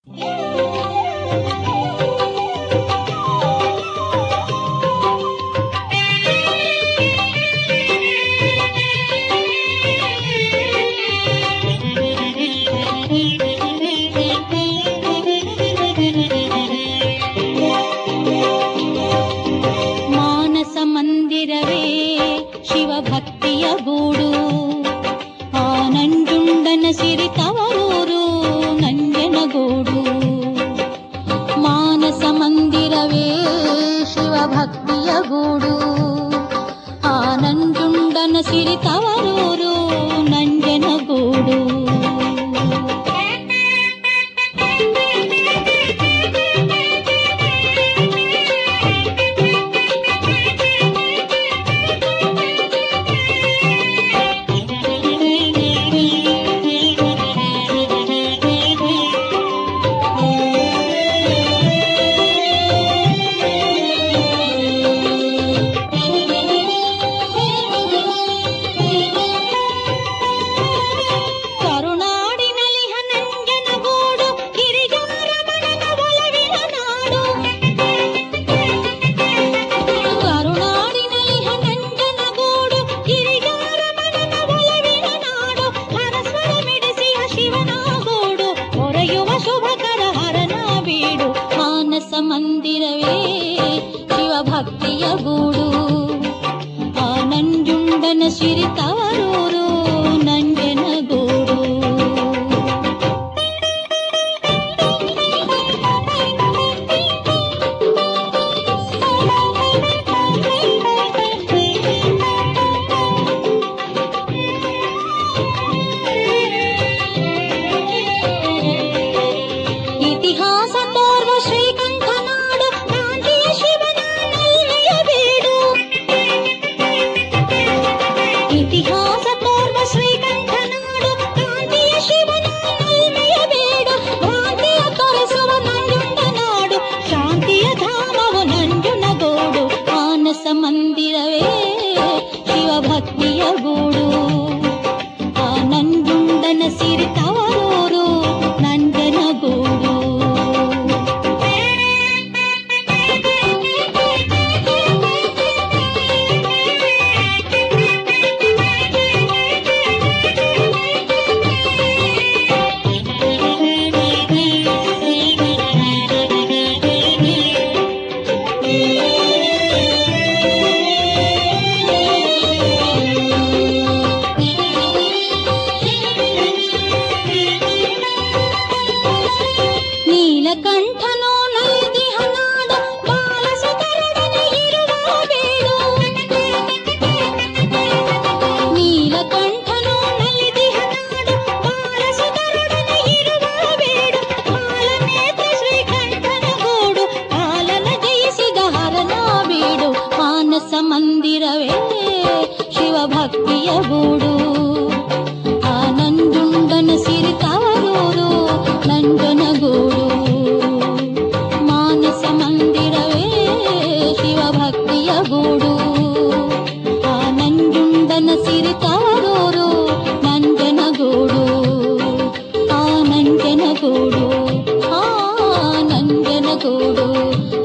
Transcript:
ಮಾನಸ ಮಂದಿರವೇ ಶಿವಭಕ್ತಿಯ ಗೂಡು, ಆ ನಂಜುಂಡನ ಸಿರಿ ತವರೂರು ನಂಜನಗೂಡು. ಮಾನಸ ಮಂದಿರವೇ ಶಿವಭಕ್ತಿಯ ಗೂಡು, ಆ ನಂಜುಂಡನ ಸಿರಿ ತವರೂರು ನಂಜನಗೂಡು. ಮಂದಿರವೇ ಶಿವಭಕ್ತಿಯ ಗೂಡು, ಆ ನಂಜುಂಡನ ಸಿರಿ ತವರೂರು ನಂಜನಗೂಡು. ಇತಿಹಾಸ ತೋರುವ ಶ್ರೀಕಂಠ ನಾಡು, ಕಾಂತಿಯ ಶಿವನ ನಲ್ಮೆಯ ಬೀಡು. ಇತಿಹಾಸ ತೋರುವ ಶ್ರೀಕಂಠ ನಾಡು, ಕಾಂತಿಯ ಶಿವನ ನಲ್ಮೆಯ ಬೀಡು. ಭ್ರಾಂತಿಯ ತೊರೆಸುವ ನಂಜುಂಡ ನಾಡು, ಶಾಂತಿಯ ಧಾಮವು ನಂಜನಗೂಡು. ಮಾನಸ ಮಂದಿರವೇ ಶಿವಭಕ್ತಿಯ ಗೂಡು, ಆ ನಂಜುಂಡನ ಸಿರಿ ತವರೂರು ನಂಜನಗೂಡು. ನೀಲಕಂಠನೋ ನಲಿದಿಹ ನಾಡು, ಬಾಲಸುತರೊಡನೆ ಇರುವ ಬೀಡು. ನೀಲಕಂಠನೋ ನಲಿದಿಹ ನಾಡು, ಬಾಲಸುತರೊಡನೆ ಇರುವ ಬೀಡು. ಬಾಲನೇತ್ರ ಶ್ರೀಕಂಠನ ಗೂಡು, ಕಾಲನ ಜಯಿಸಿದ ಹರನ ಬೀಡು. ಮಾನಸ ಮಂದಿರವೇ ಶಿವಭಕ್ತಿಯ ಗೂಡು, ಆ ನಂಜುಂಡನ ಸಿರಿ ತವರೂರು ನಂಜನಗೂಡು. ಮಾನಸ ಮಂದಿರವೇ ಶಿವಭಕ್ತಿಯ ಗೂಡು, ಆ ನಂಜುಂಡನ ಸಿರಿ ತವರೂರು ನಂಜನಗೂಡು. ಆ ನಂಜನಗೂಡು, ಆ ನಂಜನಗೂಡು,